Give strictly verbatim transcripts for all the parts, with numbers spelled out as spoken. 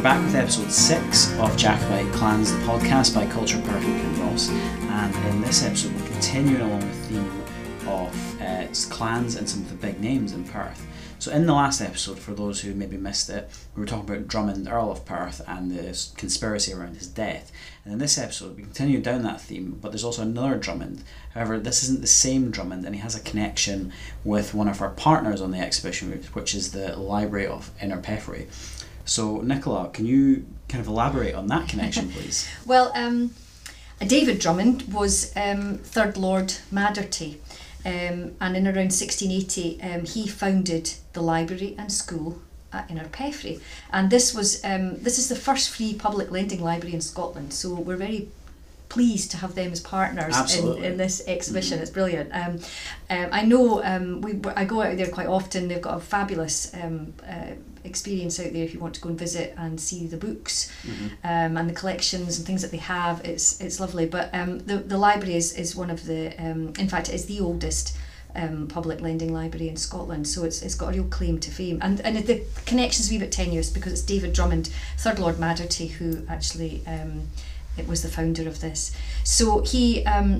back with episode six of Jacobite Clans, the podcast by Culture Perfect and Ross. And in this episode, we're continuing along the theme of uh, clans and some of the big names in Perth. So in the last episode, for those who maybe missed it, we were talking about Drummond, Earl of Perth, and the conspiracy around his death. And in this episode, we continue down that theme, but there's also another Drummond. However, this isn't the same Drummond, and he has a connection with one of our partners on the exhibition, which is the Library of Innerpeffray. So, Nicola, can you kind of elaborate on that connection, please? Well, um, David Drummond was um, Third Lord Maderty. Um, and in around sixteen eighty, um, he founded the library and school at Innerpeffray. And this was um, this is the first free public lending library in Scotland. So we're very pleased to have them as partners in, in this exhibition. Mm-hmm. It's brilliant. Um, um, I know um, we I go out there quite often. They've got a fabulous um, uh, experience out there if you want to go and visit and see the books. Mm-hmm. um, and the collections and things that they have. It's it's lovely. But um, the, the library is, is one of the, um, in fact it is the oldest um, public lending library in Scotland, so it's it's got a real claim to fame. And and the connection's a wee bit tenuous because it's David Drummond, Third Lord Maderty, who actually um, it was the founder of this. So he um,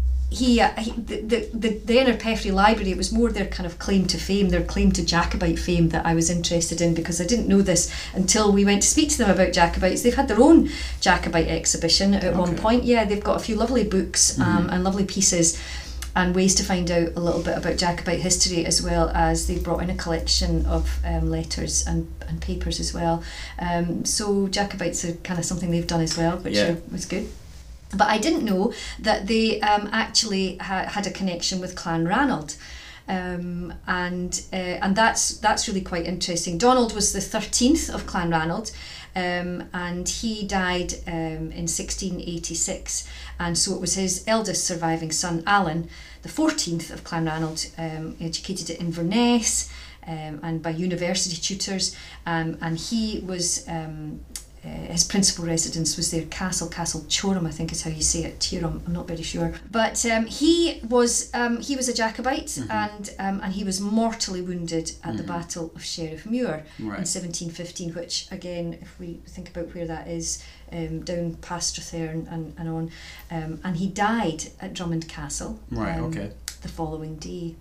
He, uh, he the, the, the, the Innerpeffray Library, it was more their kind of claim to fame, their claim to Jacobite fame that I was interested in, because I didn't know this until we went to speak to them about Jacobites. They've had their own Jacobite exhibition at okay. one point. Yeah, they've got a few lovely books um, mm-hmm. and lovely pieces and ways to find out a little bit about Jacobite history, as well as they brought in a collection of um, letters and, and papers as well. Um, so Jacobites are kind of something they've done as well, which yeah. was good. But I didn't know that they um, actually ha- had a connection with Clan Ranald, um, and uh, and that's that's really quite interesting. Donald was the thirteenth of Clan Ranald, um, and he died um, in sixteen eighty-six, and so it was his eldest surviving son, Alan, the fourteenth of Clan Ranald, um, educated at Inverness um, and by university tutors, um, and he was. Um, Uh, his principal residence was their castle, Castle Choram, I think is how you say it, Tiram, I'm not very sure. But um, he was um, he was a Jacobite, mm-hmm. and um, and he was mortally wounded at mm-hmm. the Battle of Sheriffmuir right. in seventeen fifteen, which again, if we think about where that is, um, down past Strathearn and, and on, um, and he died at Drummond Castle right, um, okay. the following day.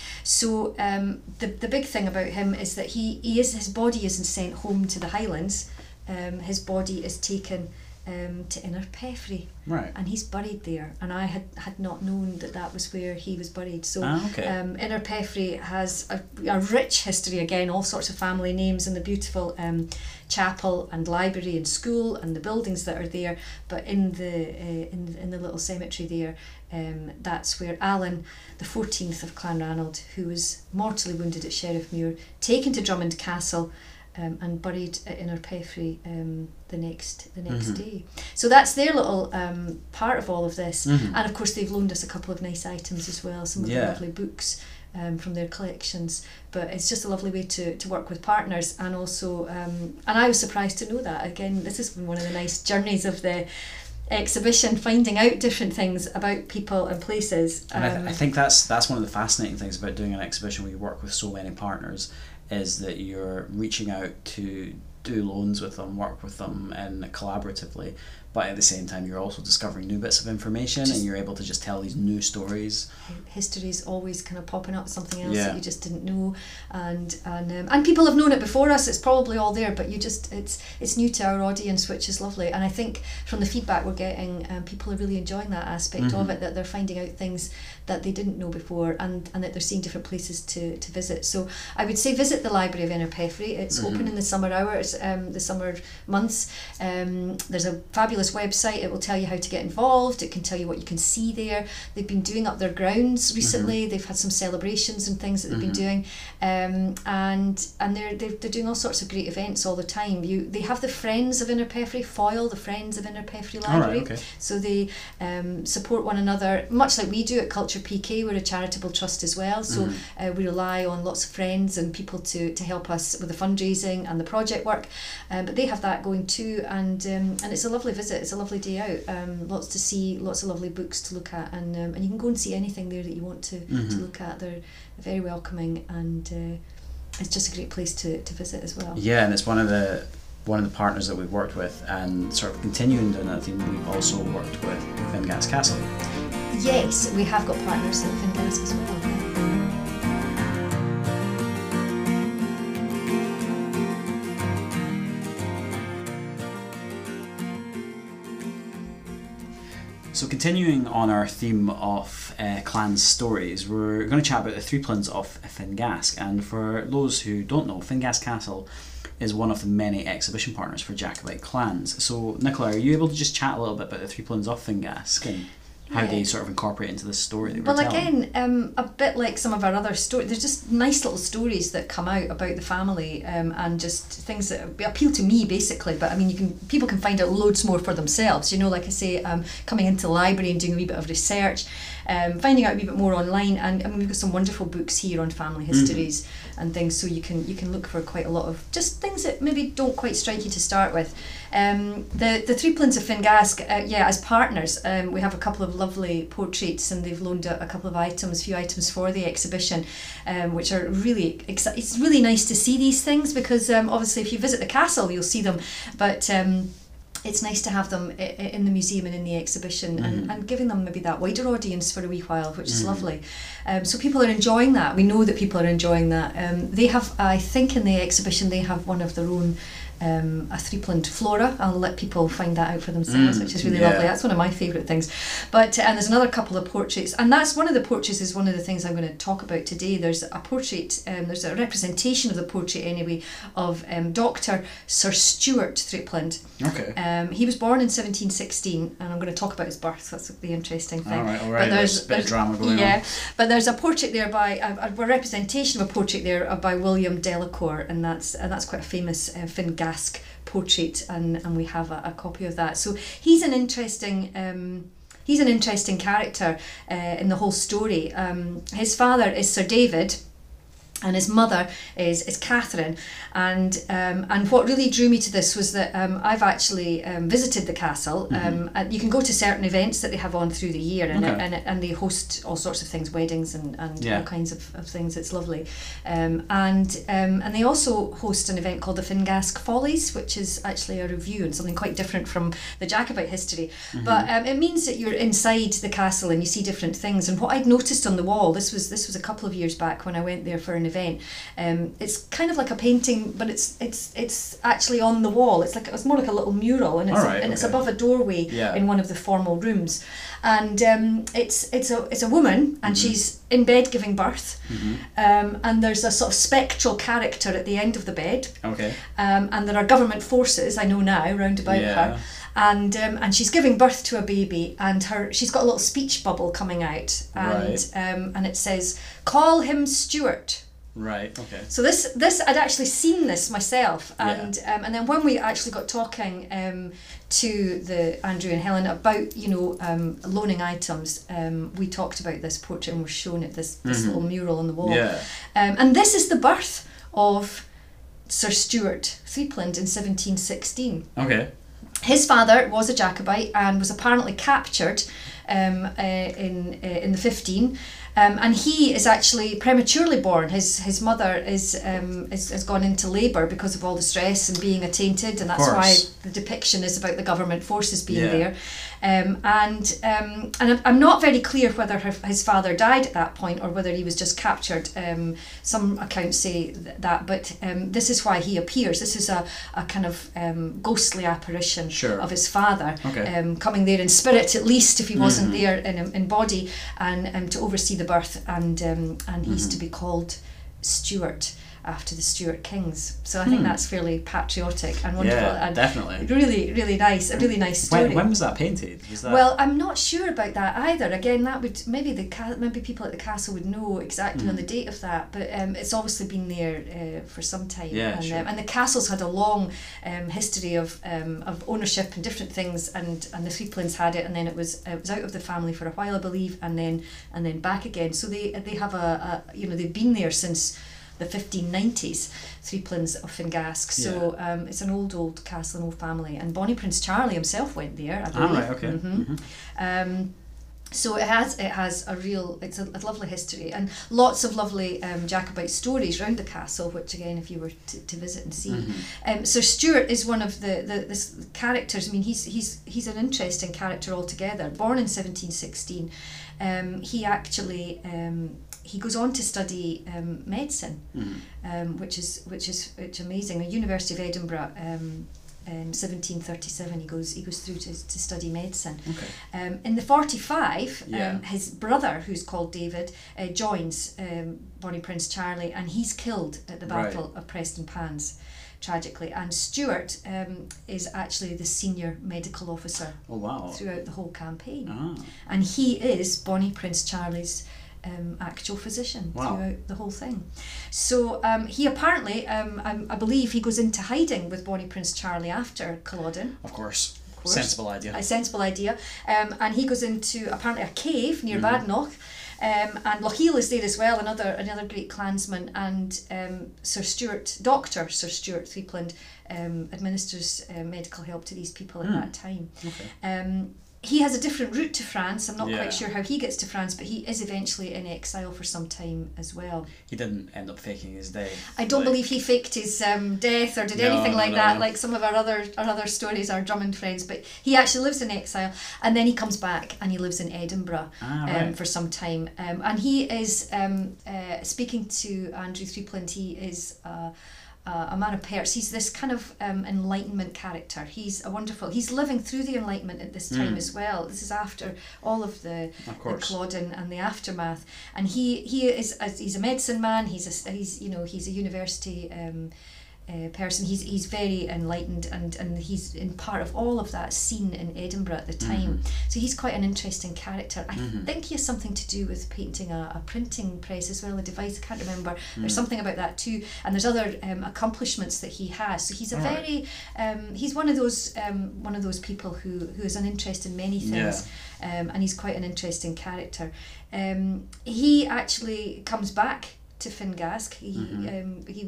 So um, the the big thing about him is that he, he is his body isn't sent home to the Highlands. Um, his body is taken um, to Innerpeffray, right. and he's buried there. And I had, had not known that that was where he was buried. So ah, okay. um, Innerpeffray has a, a rich history again, all sorts of family names, and the beautiful um, chapel and library and school and the buildings that are there. But in the uh, in in the little cemetery there, um, that's where Alan, the fourteenth of Clan Ranald, who was mortally wounded at Sheriffmuir, taken to Drummond Castle. Um, and buried at Innerpeffray um, the next the next mm-hmm. day. So that's their little um, part of all of this. Mm-hmm. And of course they've loaned us a couple of nice items as well, some of yeah. the lovely books um, from their collections. But it's just a lovely way to, to work with partners, and also um, and I was surprised to know that. Again, this has been one of the nice journeys of the exhibition, finding out different things about people and places. Um, and I, th- I think that's that's one of the fascinating things about doing an exhibition where you work with so many partners, is that you're reaching out to do loans with them, work with them and collaboratively, but at the same time you're also discovering new bits of information, just, and you're able to just tell these new stories. History's always kind of popping up something else yeah. that you just didn't know, and and um, and people have known it before us. It's probably all there, but you just it's it's new to our audience, which is lovely. And I think from the feedback we're getting, um, people are really enjoying that aspect mm-hmm. of it, that they're finding out things that they didn't know before, and, and that they're seeing different places to, to visit. So I would say visit the Library of Innerpeffray. It's mm-hmm. open in the summer hours, um, the summer months. Um, there's a fabulous website. It will tell you how to get involved. It can tell you what you can see there. They've been doing up their grounds recently. Mm-hmm. They've had some celebrations and things that they've mm-hmm. been doing, um, and and they're, they're they're doing all sorts of great events all the time. You they have the Friends of Innerpeffray, Foyle, the Friends of Innerpeffray Library. Right, okay. So they um, support one another, much like we do at Culture P K. We're a charitable trust as well, so mm-hmm. uh, we rely on lots of friends and people to, to help us with the fundraising and the project work, um, but they have that going too, and um, and it's a lovely visit. It's a lovely day out, um, lots to see, lots of lovely books to look at, and um, and you can go and see anything there that you want to, mm-hmm. to look at. They're very welcoming, and uh, it's just a great place to, to visit as well. Yeah, and it's one of the one of the partners that we've worked with, and sort of continuing doing that theme, we've also worked with Fingas Castle. Yes, we have got partners at Fingas as well. Yeah. So continuing on our theme of uh, clan stories, we're going to chat about the Three Plins of Fingask. And for those who don't know, Fingas Castle is one of the many exhibition partners for Jacobite clans. So Nicola, are you able to just chat a little bit about the Three Plins of Fingask and how Yeah. they sort of incorporate into this story that we're Well, telling? again, um, a bit like some of our other stories, there's just nice little stories that come out about the family, um, and just things that appeal to me, basically. But I mean, you can people can find out loads more for themselves. You know, like I say, um, coming into the library and doing a wee bit of research, um, finding out a wee bit more online, and I mean, we've got some wonderful books here on family histories mm-hmm. and things, so you can you can look for quite a lot of just things that maybe don't quite strike you to start with. Um, the the Three Plins of Fingask, uh, yeah, as partners, um, we have a couple of lovely portraits, and they've loaned a, a couple of items, a few items for the exhibition, um, which are really exci- it's really nice to see these things, because um, obviously if you visit the castle you'll see them, but um, it's nice to have them i- in the museum and in the exhibition, mm-hmm. and, and giving them maybe that wider audience for a wee while, which is mm-hmm. lovely. Um, so people are enjoying that. We know that people are enjoying that. Um, they have, I think in the exhibition, they have one of their own Um, a three-plined flora. I'll let people find that out for themselves, mm, which is really yeah. lovely. That's one of my favourite things. But and there's another couple of portraits, and that's one of the portraits is one of the things I'm going to talk about today. There's a portrait, um, there's a representation of the portrait anyway of um, Doctor Sir Stuart Threepland. Okay. Um, he was born in seventeen sixteen, and I'm going to talk about his birth. That's the interesting thing. All right, all right. But there's, there's a bit of drama going yeah, on. but there's a portrait there by a, a representation of a portrait there by William Delacour, and that's and that's quite a famous uh, Fingask portrait, and, and we have a, a copy of that. So he's an interesting um, he's an interesting character uh, in the whole story. Um, his father is Sir David, and his mother is is Catherine, and um, and what really drew me to this was that um, I've actually um, visited the castle. Mm-hmm. Um, and you can go to certain events that they have on through the year, and okay. it, and, it, and they host all sorts of things, weddings and, and yeah. all kinds of, of things. It's lovely, um, and um, and they also host an event called the Fingask Follies, which is actually a review and something quite different from the Jacobite history. Mm-hmm. But um, it means that you're inside the castle and you see different things. And what I'd noticed on the wall, this was this was a couple of years back when I went there for an event. Um, it's kind of like a painting, but it's it's it's actually on the wall. It's like it's more like a little mural, and it's right, and okay. it's above a doorway yeah. in one of the formal rooms. And um, it's it's a it's a woman, and mm-hmm. she's in bed giving birth. Mm-hmm. Um, and there's a sort of spectral character at the end of the bed. Okay. Um, and there are government forces, I know now, round about yeah. her. And um, and she's giving birth to a baby, and her she's got a little speech bubble coming out, and right. um, and it says, "Call him Stuart." Right. Okay. So this this I'd actually seen this myself, and yeah. um, and then when we actually got talking um, to the Andrew and Helen about you know um, loaning items, um, we talked about this portrait and were shown it this this mm-hmm. little mural on the wall. Yeah. Um, and this is the birth of Sir Stuart Threepland in seventeen sixteen. Okay. His father was a Jacobite and was apparently captured um, uh, in uh, in the fifteen. Um, and he is actually prematurely born. His his mother is um is, has gone into labour because of all the stress and being attainted, and that's why the depiction is about the government forces being yeah. there. Um, and um, and I'm not very clear whether her, his father died at that point or whether he was just captured. Um, some accounts say th- that, but um, this is why he appears. This is a, a kind of um, ghostly apparition sure. of his father, okay. um, coming there in spirit, at least if he wasn't mm-hmm. there in in body, and um, to oversee the birth, and um, and he's mm-hmm. to be called Stuart after the Stuart Kings. So I think hmm. that's fairly patriotic and wonderful. Yeah, and definitely. Really, really nice. A really nice story. When, when was that painted? Was that... Well, I'm not sure about that either. Again, that would maybe the ca- maybe people at the castle would know exactly mm. on the date of that. But um, it's obviously been there uh, for some time. Yeah, and, sure. um, and the castle's had a long um, history of um, of ownership and different things. And, and the Threeplands had it, and then it was it was out of the family for a while, I believe, and then and then back again. So they they have a, a you know they've been there since the fifteen nineties, Threeplands of Fingask. So yeah. um, it's an old, old castle, an old family. And Bonnie Prince Charlie himself went there, I believe. Ah, right, okay. Mm-hmm. Mm-hmm. Um, So it has it has a real it's a, a lovely history and lots of lovely um, Jacobite stories around the castle, which again, if you were to, to visit and see, mm-hmm. um, Sir Stuart is one of the the this characters. I mean, he's he's he's an interesting character altogether. Born in seventeen sixteen, um, he actually um, he goes on to study um, medicine, mm-hmm. um, which is which is which is amazing. The University of Edinburgh. Um, Um, seventeen thirty-seven he goes he goes through to, to study medicine. Okay. Um, in the forty-five, yeah. um, his brother, who's called David, uh, joins um, Bonnie Prince Charlie, and he's killed at the Battle right. of Prestonpans, tragically. And Stuart um, is actually the senior medical officer oh, wow. throughout the whole campaign. Ah. And he is Bonnie Prince Charlie's Um, actual physician wow. throughout the whole thing. So um, he apparently, um, I, I believe he goes into hiding with Bonnie Prince Charlie after Culloden. Of course. Of course. Sensible idea. A sensible idea. Um, and he goes into apparently a cave near mm-hmm. Badenoch. Um, and Lochiel is there as well, another another great clansman. And um, Sir Stuart, Doctor Sir Stuart Threepland, um, administers uh, medical help to these people at mm. that time. Okay. Um, He has a different route to France. I'm not yeah. quite sure how he gets to France, but he is eventually in exile for some time as well. He didn't end up faking his death. I don't like... believe he faked his um, death or did no, anything no, like no, that, no. like some of our other our other stories, our Drummond friends. But he actually lives in exile, and then he comes back and he lives in Edinburgh ah, um, right. for some time. Um, and he is um, uh, speaking to Andrew Threepland. He is. Uh, Uh, a man of parts. He's this kind of um, Enlightenment character. He's a wonderful. He's living through the Enlightenment at this time mm. as well. This is after all of the, of the Culloden and the aftermath. And he he is a, he's a medicine man. He's a he's you know he's a university um, uh, person. He's he's very enlightened and and he's in part of all of that scene in Edinburgh at the time. Mm-hmm. So he's quite an interesting character. I mm-hmm. think he has something to do with patenting a, a printing press as well, a device. I can't remember. Mm. There's something about that too. And there's other um, accomplishments that he has. So he's a all very right. um, he's one of those um, one of those people who who has an interest in many things. Yeah. Um, and he's quite an interesting character. Um, he actually comes back to Fingask. He, mm-hmm. um, he,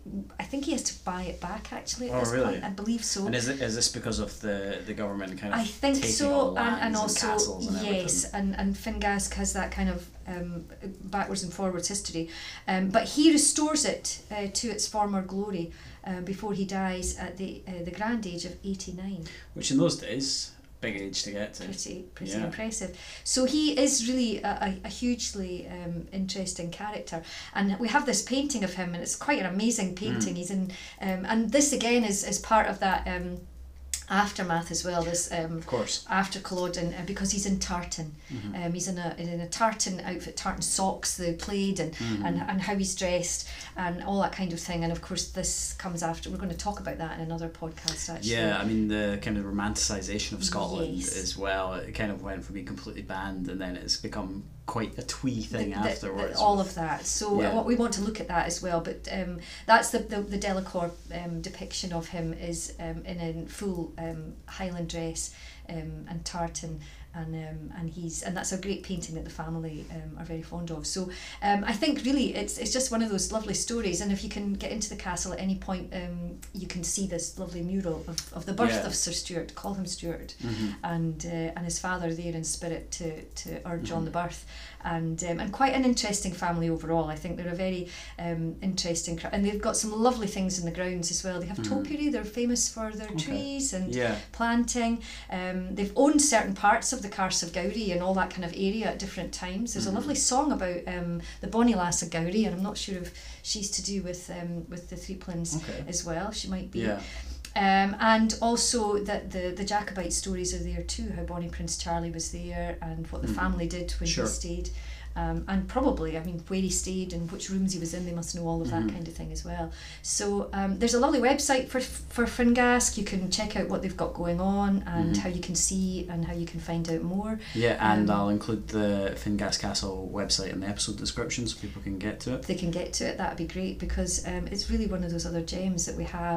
I think he has to buy it back actually. At oh, this really? point. I believe so. And is it is this because of the, the government kind of? I think taking so, all the and, lands and also and castles and yes, everything? and and Fingask has that kind of um, backwards and forwards history, um, but he restores it uh, to its former glory uh, before he dies at the uh, the grand age of eighty-nine. Which in those days. Big age to get to. Pretty, pretty yeah. impressive. So he is really a, a, a hugely um, interesting character, and we have this painting of him, and it's quite an amazing painting. Mm. He's in, um, and this again is is part of that um, aftermath as well. This um, of course after Culloden, uh, because he's in tartan. Mm-hmm. Um, he's in a in a tartan outfit, tartan socks, the plaid, and, mm-hmm. and and how he's dressed, and all that kind of thing. And of course, this comes after. We're going to talk about that in another podcast. Actually, yeah. I mean, the kind of romanticisation of Scotland yes. as well. It kind of went from being completely banned, and then it's become quite a twee thing the, the, afterwards. The, all of that. So yeah. what we want to look at that as well. But um, that's the the, the Delacour um, depiction of him is um, in a full um, Highland dress um, and tartan. And um, and he's and that's a great painting that the family um, are very fond of. So um, I think really it's it's just one of those lovely stories. And if you can get into the castle at any point, um, you can see this lovely mural of, of the birth yeah. of Sir Stuart, call him Stuart, mm-hmm. and uh, and his father there in spirit to to urge mm-hmm. on the birth. And um, and quite an interesting family overall. I think they're a very um, interesting, and they've got some lovely things in the grounds as well. They have mm-hmm. topiary. They're famous for their okay. trees and yeah. planting. Um, they've owned certain parts of the Carse of Gowrie and all that kind of area at different times. There's mm-hmm. a lovely song about um, the Bonnie Lass of Gowrie, and I'm not sure if she's to do with um, with the Threeplands okay. as well. She might be. Yeah. Um, and also that the, the Jacobite stories are there too, how Bonnie Prince Charlie was there and what the mm. family did when sure. he stayed. Um, and probably, I mean, where he stayed and which rooms he was in, they must know all of that mm. kind of thing as well. So um, there's a lovely website for for Fingask. You can check out what they've got going on and mm. how you can see and how you can find out more. Yeah, and um, I'll include the Fingask Castle website in the episode description so people can get to it. They can get to it, that'd be great, because um, it's really one of those other gems that we have.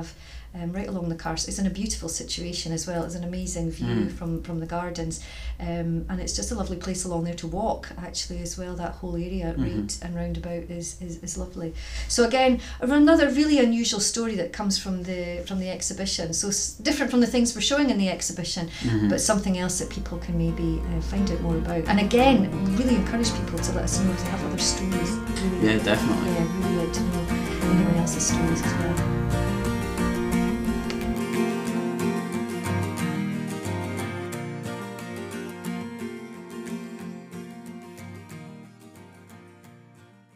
um, right along the Carse. It's in a beautiful situation as well. It's an amazing view Mm. from, from the gardens, um, and it's just a lovely place along there to walk actually as well. That whole area at Mhm. Reid and roundabout is, is, is lovely. So again, another really unusual story that comes from the from the exhibition. So s- different from the things we're showing in the exhibition, Mhm. but something else that people can maybe uh, find out more about. And again, really encourage people to let us know if they have other stories. Really, Yeah, definitely. yeah, really like to know anyone else's stories as well.